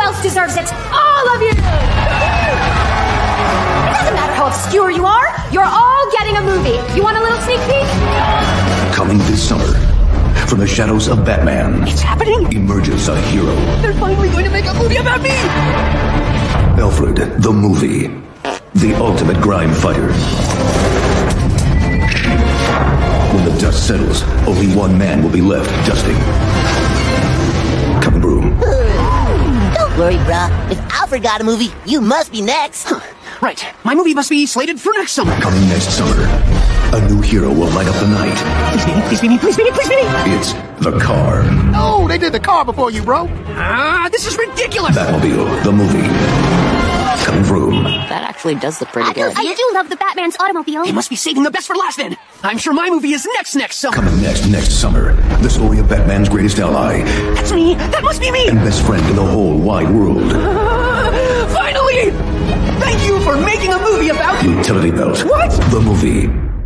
else deserves it. All of you. It doesn't matter how obscure you are. You're all getting a movie. You want a little sneak peek? Coming this summer, from the shadows of Batman. It's happening? Emerges a hero. They're finally going to make a movie about me! Alfred, the movie. The ultimate crime fighter. When the dust settles, only one man will be left dusting. Coming broom. Don't worry, brah. If Alfred got a movie, you must be next. Huh. Right. My movie must be slated for next summer. Coming next summer, a new hero will light up the night. Please be me, please be me, please be me, please be me! It's the Car. Oh, they did the car before you, bro. This is ridiculous! Batmobile, the movie. Coming vroom. That actually does look pretty good. I do love the Batman's automobile. They must be saving the best for last then. I'm sure my movie is next summer. Coming next summer, the story of Batman's greatest ally. That's me! That must be me! And best friend in the whole wide world. Finally! Thank you for making a movie about... Utility Belt. What? The movie.